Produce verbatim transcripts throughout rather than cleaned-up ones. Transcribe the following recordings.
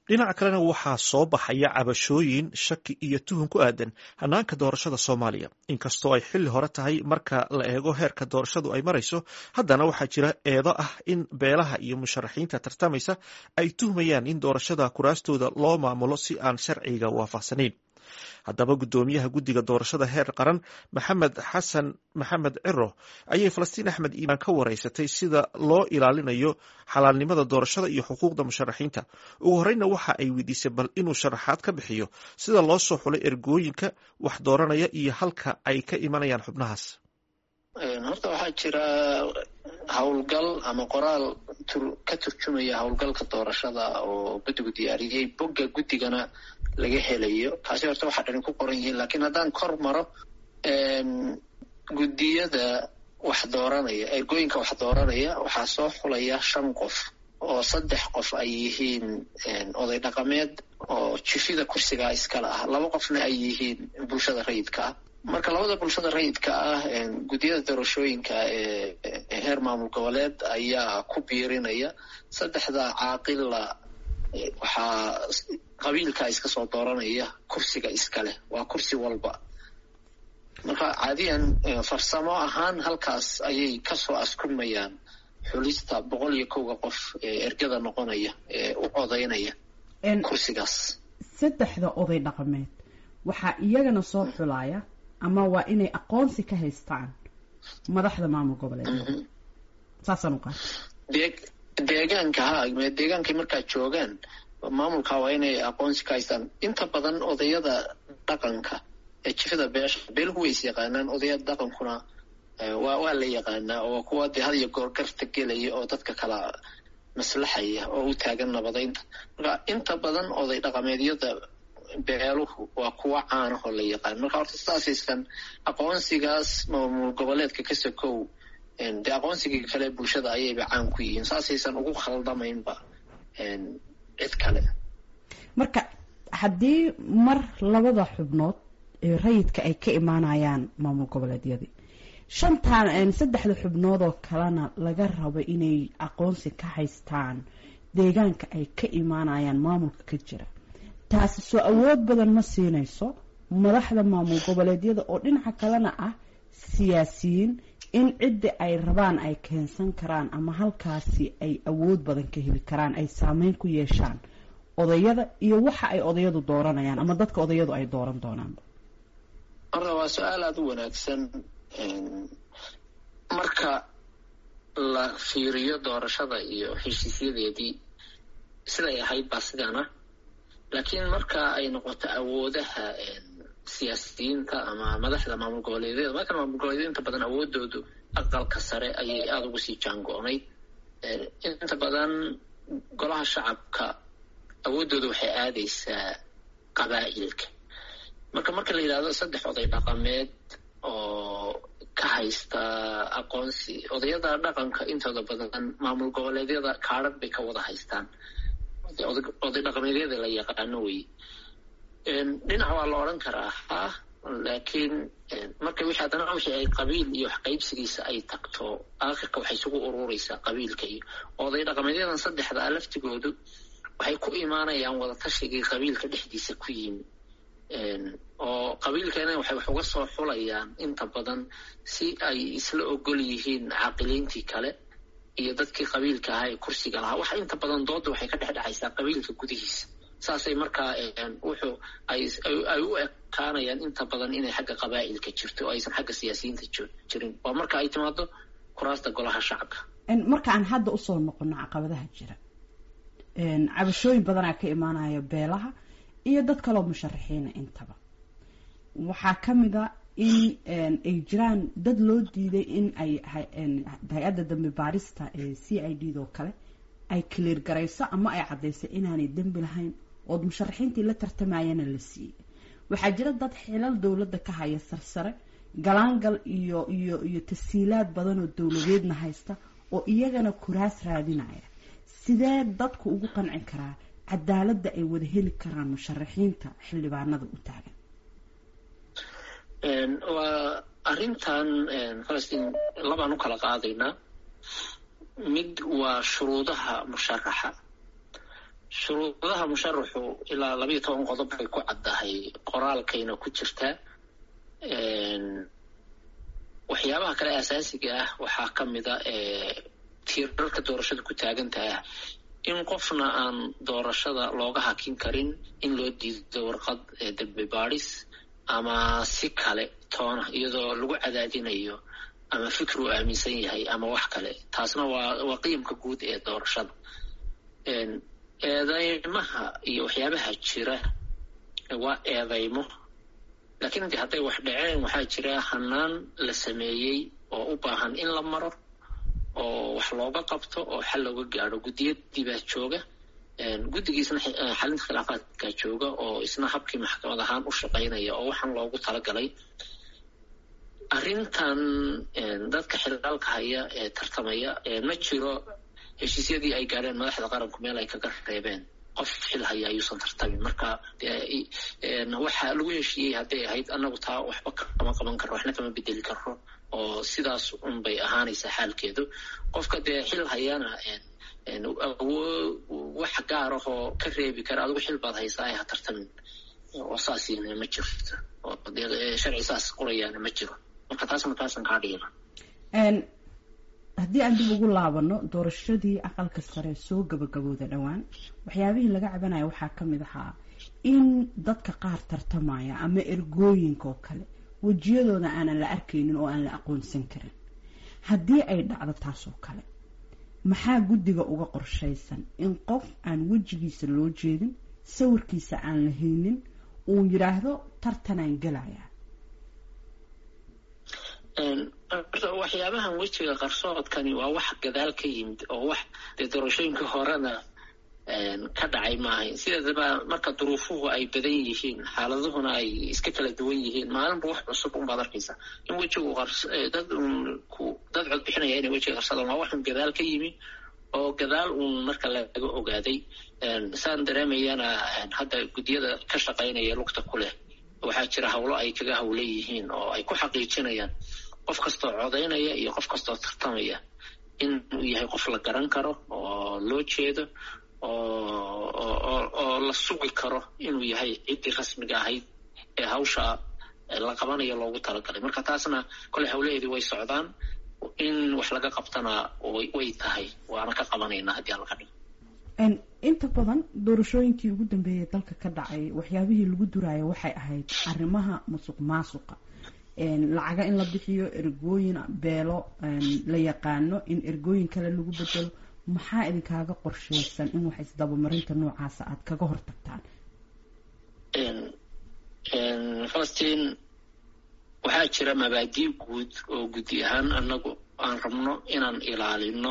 dhinaca kalena waxaa soo baxaya cabashooyin shaki iyo tuhun ku aadan hanaanka doorashada Soomaaliya inkastoo ay xilli hore tahay marka la eego heerka doorashadu ay marayso haddana waxaa jira eedo ah in beelaha iyo musharaxiinta tartamaysa ay tuhmayaan in doorashada kuraastooda loo maamulo si aan sharciga waafaqsanayn haddaba guddoomiyaha guddiga doorashada heer qaran maxamed xasan maxamed ciro ayay Falastiin Axmed Iimaan ka wareysatay sida loo ilaalinayo xalaalnimada doorashada iyo xuquuqda musharaxiinta ugu horeyna waxa ay weydiisay bal inuu sharaxaad ka bixiyo sida loo soo xulay ergooyinka wax dooranaya iyo halka ay ka imanayaan xubnahaas. horta waxaa jira howlgal ama qoraal ka turjumaya howlgalka doorashada oo guddigu diyaariyey bogga guddigana laga helayo kaasi horta waxaa dhan ku qoran yihiin laakiin haddaan kor maro guddiyada wax dooranaya ergooyinka wax dooranaya waxaa soo xulaya shan qof oo saddex qof ay yihiin oday dhaqameed oo jifida kursiga iskala ah laba qofna ay yihiin bulshada rayidka ah marka labada bulshada rayidka ah guddiyada doorashooyinka ee heer maamul goboleed ayaa ku biirinaya saddexda caaqila waxaa qabiilka iska soo dooranaya kursiga iskale waa kursi walba marka caadiyan farsamo ahaan halkaas ayay kasoo askumayaan xulista boqol iyo kowga qof ee ergada noqonaya ee u codaynaya kursigaas. saddexda oday dhaqameed waxaa iyagana soo xulaya ama waa inay aqoonsi ka haystaan madaxda maamul goboleedka saasaan u qaatay deegaanka ha deegaankay markaa joogaan maamulka waa inay aqoonsi ka haystaan inta badan odayada dhaqanka ee jifada beesha beeluhu way is yaqaanaan odayada dhaqankuna waa waa la yaqaanaa oo kuwa dee had iyo goor garta gelaya oo dadka kala maslaxaya oo u taagan nabadaynta marka inta badan oday dhaqameedyada beeluhu waa kuwa caanaho la yaqaan marka horta saasaysan aqoonsigaas maamul goboleedka ka sokow dee aqoonsigii kale bulshada ayayba caan ku yihiin saasaysan ugu khaldamaynba cid kale. marka haddii mar labada xubnood ee rayidka ay ka imaanayaan maamul goboleedyadii shantaan saddexda xubnood oo kalena laga rabo inay aqoonsi ka haystaan deegaanka ay ka imaanayaan maamulka ka jira taasi soo awood badan ma siinayso madaxda maamul goboleedyada oo dhinaca kalena ah siyaasiyiin in cidda ay rabaan ay keensan karaan ama halkaasi ay awood badan ka heli karaan ay saameyn ku yeeshaan odayada iyo waxa ay odayadu dooranayaan ama dadka odayadu ay dooran doonaan. horta waa su-aal aada u wanaagsan marka la fiiriyo doorashada iyo heshiisyadeedii siday ahayd baa sidaana laakiin marka ay noqoto awoodaha siyaasiyiinta ama madaxda maamul goboleedyada marka maamul goboleedyada inta badan awoodoodu aqalka sare ayay aada ugu sii jaango-nay inta badan golaha shacabka awoodooda waxay aadaysaa qabaa'ilka marka marka la yidhahdo saddex oday dhaqameed oo ka haysta aqoonsi odayada dhaqanka intooda badan maamul goboleedyada kaadhadh bay ka wada haystaan oday dhaqameedyada la yaqaano wey dhinac waa la odhan karaa ha laakiin marka wixii haddana wixii ay qabiil iyo wax qaybsigiisa ay tagto aakhirka waxay isugu ururaysaa qabiilka iyo oday dhaqameedyadan saddexdaa laftigoodu waxay ku imaanayaan wadatashigai qabiilka dhexdiisa ku yimi oo qabiilkeena waxay wax uga soo xulayaan inta badan si ay isla ogol yihiin caaqiliintii kale iyo dadkii qabiilka ahaa ee kursiga lahaa waxa inta badan dooda waxay ka dhex dhexaysaa qabiilka gudihiisa saasay markaa wuxuu ay ay u ekaanayaan inta badan inay xagga qabaa'ilka jirto oo aysan xagga siyaasiyiinta jirin waa marka ay timaado kuraasta golaha shacabka. marka aan hadda usoo noqono caqabadaha jira cabashooyin badanaa ka imaanaya beelaha iyo dad kaloo musharaxiina intaba waxaa ka mid a in ay jiraan dad loo diiday in ay hay-adda dambi baarista ee c i d doo kale ay clear garayso ama ay caddayso inaanay dembi lahayn ood musharaxiintii la tartamayana la siiyey waxaa jira dad xilal dowladda ka haya sarsare galaangal iyo iyo iyo tasiilaad badan oo dowladeedna haysta oo iyagana kuraas raadinaya sidee dadku ugu qanci karaa cadaaladda ay wada heli karaan musharaxiinta xildhibaanada u taagan. waa arrintan falastiin labaan u kala qaadaynaa mid waa shuruudaha musharaxa shuruudaha musharaxu ilaa labiyo toban qodob bay ku caddahay qoraalkayna ku jirtaa. waxyaabaha kale asaasiga ah waxaa ka mid a tiirarka doorashada ku taagan tahay in qofna aan doorashada looga hakin karin in loo diido warqad dambi baadhis ama si kale toona iyadoo lagu cadaadinayo ama fikir uu aaminsan yahay ama wax kale. taasna waa waa qiyamka guud ee doorashada. eedeymaha iyo waxyaabaha jira waa eedeymo, laakiin intii hadday wax dhaceen waxaa jira hanaan la sameeyey oo u baahan in la maro oo wax looga qabto oo xal looga gaadho. guddiyadii baa jooga, guddigiisna xalinta khilaafaadkaa jooga oo isna habkii maxkamad ahaan u shaqaynaya oo waxaan loogu talagalay. arrintan dadka xilaalka haya ee tartamaya ma jiro heshiisyadii ay gaadheen madaxda qaranku meel ay kaga reebeen qof xil haya ayuusan tartamin. marka waxaa lagu heshiiyey hadday ahayd annagu taa waxba kama qaban karro, waxna kama bedeli karro, oo sidaas un bay ahaanaysaa xaalkeedu. qofka dee xil hayana wax gaar ahoo ka reebi kara adigu xil baad haysaa ay ha tartamin oo saasina ma jirto, oo dee sharci saas qorayaana ma jiro. marka taasna taasan kaa dhigina. haddii aan dib ugu laabano doorashadii aqalka sare soo gabagabooda dhowaan, waxyaabihii laga cabanayo waxaa ka mid ahaa in dadka qaar tartamaya ama ergooyinka oo kale wejiyadooda aanan la arkaynin oo aan la aqoonsan karin. haddii ay dhacdo taas oo kale, maxaa guddiga uga qorshaysan in qof aan wejigiisa loo jeedin, sawirkiisa aan la haynin, uu yidhaahdo tartanaan gelayaa? waxyaabahan wejiga qarsoodkani waa wax gadaal ka yimid oo wax dee doorashooyinka horena ka dhacay maahayn. sideedaba marka duruufuhu ay badan yihiin, xaaladuhuna ay iska kala duwan yihiin, maalinba wax cusub unbaad arkaysa. in wejigu dad dad cod bixinaya inay wejiga qarsadaan waa waxun gadaal ka yimi oo gadaal uun marka laga ogaaday. saan dareemayana hadda guddiyada ka shaqaynaya lugta ku leh waxaa jira hawlo ay kaga hawlan yihiin oo ay ku xaqiijinayaan qof kastoo codaynaya iyo qof kastoo tartamaya inuu yahay qof la garan karo oo loo jeedo oo oo la sugi karo inuu yahay ciddii rasmiga ahayd ee hawsha la qabanayo loogu talagalay. marka taasna kole hawlaheedii way socdaan, in wax laga qabtana way tahay, waana ka qabanaynaa haddii aan laga dhigo. inta badan doorashooyinkii ugu dambeeyay dalka ka dhacay waxyaabihii lagu duraayo waxay ahayd arrimaha musuq maasuqa, lacaga in la bixiyo, ergooyin beelo la yaqaano in ergooyin kale lagu bedelo. maxaa idinkaaga qorshaysan in wax isdabamarinta noocaasa aad kaga hortagtaan? falastiin waxaa jira mabaadii guud oo guddi ahaan annagu aan rabno inaan ilaalino.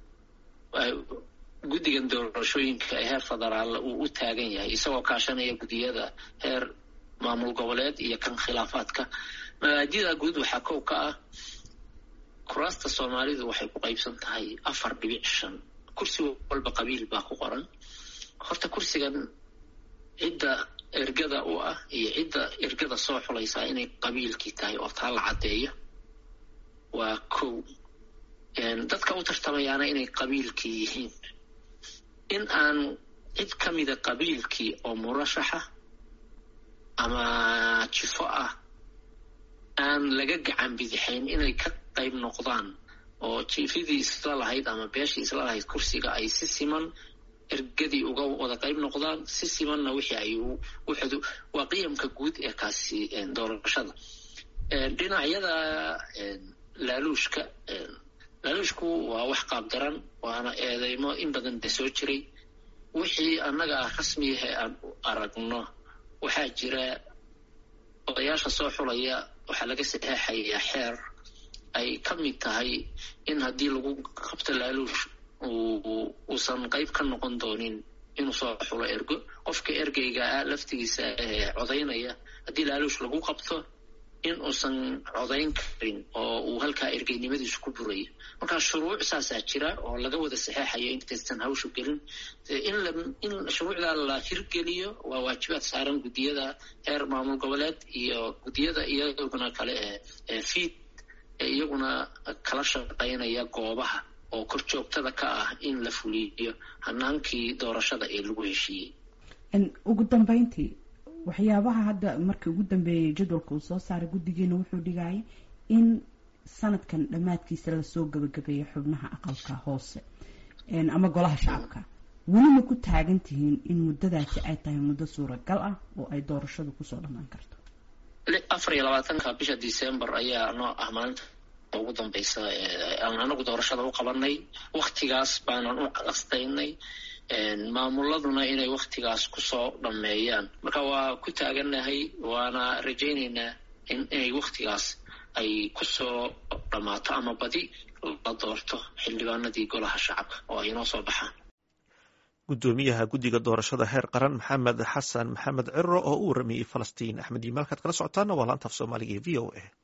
guddigan doorashooyinka ee heer federaal uu u taagan yahay isagoo kaashanaya guddiyada heer maamul goboleed iyo kan khilaafaadka. mabaadida guud waxaa kow ka ah kuraasta soomaalidu waxay ku qaybsan tahay afar dhibic shan. kursi walba qabiil baa ku qoran. horta kursigan cidda ergada u ah iyo cidda ergada soo xulaysaa inay qabiilkii tahay oo taa la caddeeyo waa kow. dadka u tartamayaana inay qabiilkii yihiin. in aan cid ka mida qabiilkii oo murashaxa ama jifo ah aan laga gacan bidixayn inay ka qayb noqdaan oo jiifidii isla lahayd ama beeshii isla lahayd kursiga ay si siman ergadii uga wada qayb noqdaan, si simanna wixii ay wuxudu waa qiyamka guud ee kaasi doorashada. dhinacyada laaluushka laaluushku waa wax qaabdaran, waana eedeymo in badan de soo jiray. wixii annaga rasmiyahe aan aragno waxaa jira odayaasha soo xulaya waxaa laga saxeexayaa xeer ay ka mid tahay in haddii lagu qabto laaluush uusan qayb ka noqon doonin inuu soo xulo ergo. qofka ergeyga ah laftigiisa ee codaynaya haddii laaluush lagu qabto in uusan codayn karin oo uu halkaa ergeynimadiisu ku burayo. markaa shuruuc saasaa jira oo laga wada saxeexayo intaysan hawshu gelin. in la in shuruucdaa la hirgeliyo waa waajibaad saaran guddiyada heer maamul goboleed iyo guddiyada iyaguna kale ee ee fiid ee iyaguna kala shaqaynaya goobaha oo korjoogtada ka ah in la fuliyo hanaankii doorashada ee lagu heshiiyey. ugu dambeyntii waxyaabaha hadda markii ugu dambeeyay jadwalka uu soo saaray guddigeena wuxuu dhigayay in sanadkan dhammaadkiisa lasoo gabagabeeyo xubnaha aqalka hoose ama golaha shacabka. welina ku taagan tihiin in muddadaasi ay tahay muddo suuragal ah oo ay doorashadu kusoo dhammaan karto? afar iyo labaatanka bisha December ayaa noo ah maalinta ugu dambeysa aan anagu doorashada u qabanay. waqtigaas baanan u qastaynay maamuladuna inay waqtigaas kusoo dhameeyaan. marka waa ku taaganahay, waana rajaynaynaa in inay waqtigaas ay kusoo dhamaato ama badi la doorto xildhibaanadii golaha shacabka oo ay noo soo baxaan. gudoomiyaha guddiga doorashada heer qaran maxamed xasan maxamed ciro oo u waramayay Falastiin Axmed Iimaal. kaad kala socotaana waa laanta af Soomaaliga ee V O A.